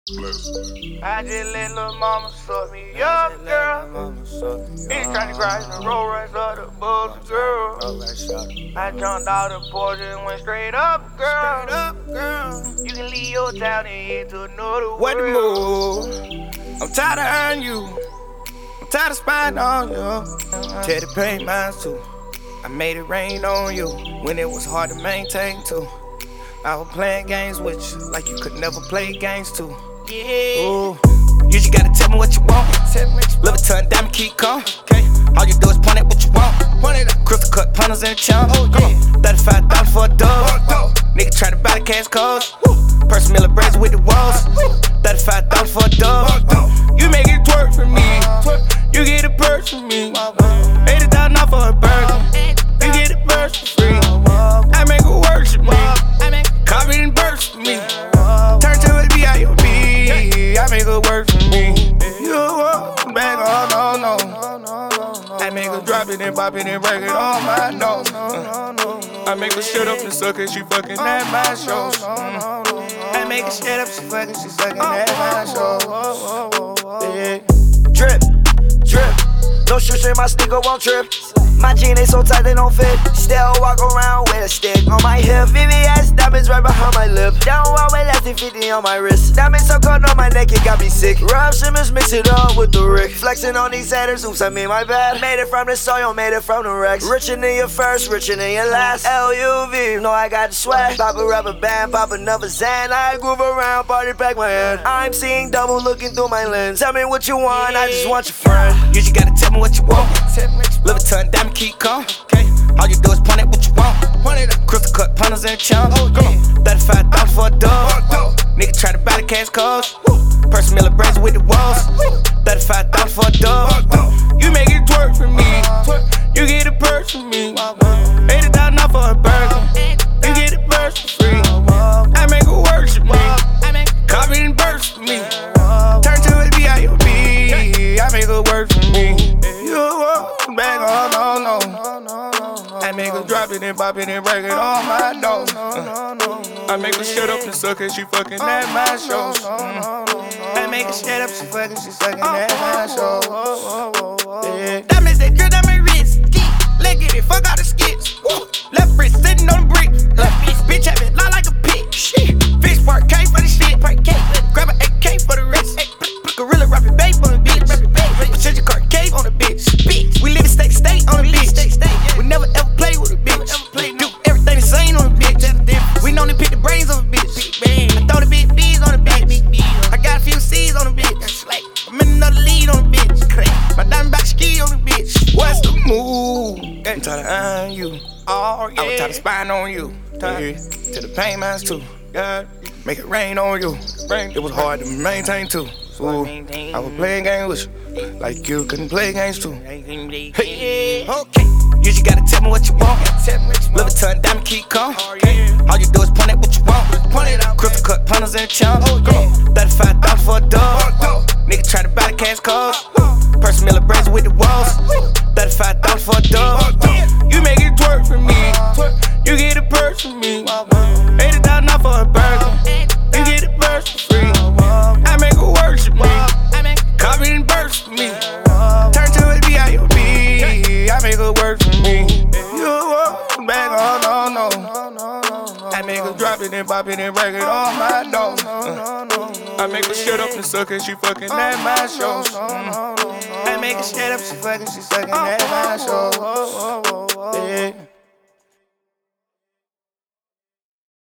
I just let lil' mama suck me up, girl. He's tryna cry in the road, rise up the bulls, girl. I jumped out the porch and went straight up, girl. You can leave your town and head to another world. What the move? I'm tired of hurting you. I'm tired of spying on you. Tell the pain mine too. I made it rain on you when it was hard to maintain too. I was playing games with you like you could never play games too. Yeah. Ooh, you just gotta tell me what you want. Love a ton, diamond, keep calm. Okay. All you do is point at what you want. Crystal cut punters in the chump. Come on, $35 for a dub. Nigga try to buy the cash codes. Person Miller braids with the walls. $35 for a dub. You make it twerk for me. You get a purse for me. $80 off for a burger. You get a purse for free. I make it work for me. Copy and burst for me. Turn to a B.I.O.B. I make it work for me. You walk back, oh no. I make her drop it and pop it and break it on my nose. I make her shut up and suck it, she fucking at my shows. I make her shut up, she sucking at my shows. Yeah. Drip, drip, no shoes in my sneaker won't trip. My jeans ain't so tight they don't fit. Still walk around with a stick on my hip. VVS diamonds right behind my lip. Down one way less than 50 on my wrist. Diamonds so cold on my neck it got me sick. Rob Simmons mix it up with the Rick. Flexing on these haters, oops I mean my bad. Made it from the soil, made it from the Rex. Richer than your first, richer than your last. LUV, know I got the swag. Pop a rubber band, pop another Zan. I groove around, party pack my hand. I'm seeing double looking through my lens. Tell me what you want, I just want your friend. You just gotta tell me what you want. Love a ton, diamond, keep calm. Okay. All you do is point at what you want. Crystal cut punters in the chump. Come on, $35 for a dub. Nigga try to buy the cash codes. Person Miller braids with the walls. $35 for a dub. You make it twerk for me. You get a purse for me. $80 off for a burger. You get a purse for free. I make it work for me. Copy and burst for me. Turn to a B.I.O.B. I make it work for me. You walk back, oh no. I make her drop it and pop it and break it on my nose. I make her shut up and suck it, she fucking at my shows. I make her shut up, she sucking at my shows. Yeah. Diamonds they drip down my wrist. Leg get it, fuck all the skits. Left wrist sitting on the brick. Bitch have it lie like a pig. Fish part K for the shit. Grab an AK for the rest. Put gorilla rapping babe on the bitch. Change your car cave on the bitch. We live in state on the bitch. We never ever play with a bitch. Do everything the same on the bitch. We know to pick the brains on the bitch. I throw the big B's on the bitch. I got a few C's on the bitch. I'm in another lead on the bitch. My diamond back ski on the bitch. What's the move? I'm tired of eyeing you. I was tired of spying on you. To the pain mines too. God, make it rain on you. It was hard to maintain too. Ooh, I was playing games with you, like you couldn't play games too. Hey, okay, you just gotta tell me what you want. Love a ton, diamond, keep calm. All you do is point at what you want. Crystal cut punters in the chump. Come on, $35 for a dub. Nigga try to buy the cash codes. Person Miller braids with the walls. $35 for a dub. You make it twerk for me. You get a purse for me. $80 off for a burger. You get a purse for free. I make it work for me. Copy and burst for me. Turn to a B.I.O.B. I make it work for me. You walk back, oh no. I make her drop it and pop it and break it on my nose. I make her shut up and suck it, she fucking at my shows. I make her shut up, she sucking at my shows. Yeah.